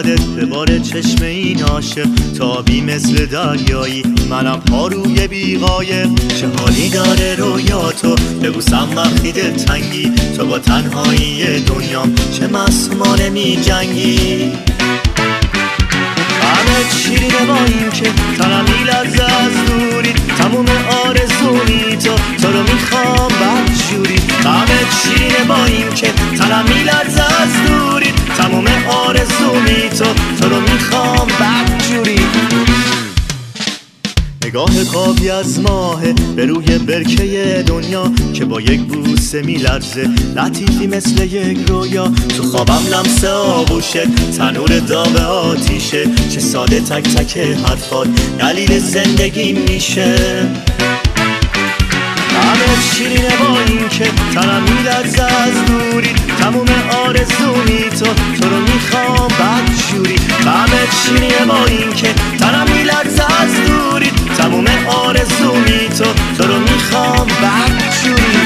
یادت به بار چشم این عاشق، تابی مثل دریایی، منم پاروی بیقایق. چه حالی داره رویاتو ببوسم وقتی دلتنگی، تو با تنهایی دنیام چه معصومانه می جنگی. همه شیرینه با این که تنم میلرزه از دوری، تموم آرزومی تو رو میخوام بدجوری. همه شیرینه با این که تنم میلرزه از دوری، تموم آرزومی تو رو میخوام بدجوری. نگاه خوابی از ماهه به روی برکه دنیا که با یک بوسه میلرزه، لطیفی مثل یک رویا. تو خوابم لمس آغوشه، تنور داغ آتیشه، چه ساده تک تک حرفات دلیل زندگی میشه. همه شیرینه با این که تنم میلرزه از دوری، تموم آرزومی تو رو میخوام بدجوری. همه شیرینه با این که تنم میلرزه از دوری، تموم آرزومی تو رو میخوام بدجوری.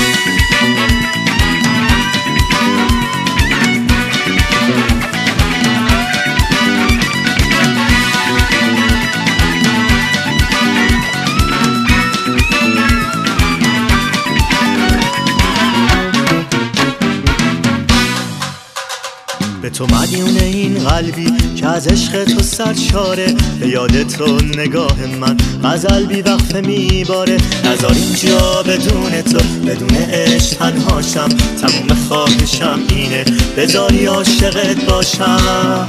به تو مدیون این قلبی که از عشق تو سرشاره، به یاد تو نگاه من غزل بی وقفه میباره. نذار اینجا بدون تو بدون عشق تنهاشم، تموم خواهشم اینه بذاری عاشقت باشم.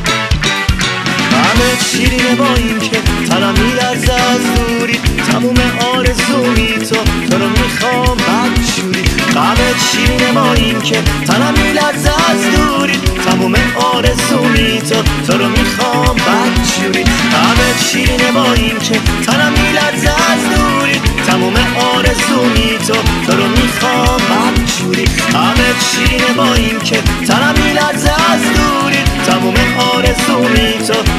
همه شیرینه با این که تنم میلرزه از دوری، تموم آرزومی تو رو میخوام بدجوری. همه شیرینه با این که تنم میلرزه از دوری، تموم آرزومی تو رو میخوام بدجوری. همه شیرینه با این که تنم میلرزه از دوری، تموم آرزومی تو رو میخوام بدجوری. همه شیرینه با این که تنم میلرزه از دوری، تموم آرزومی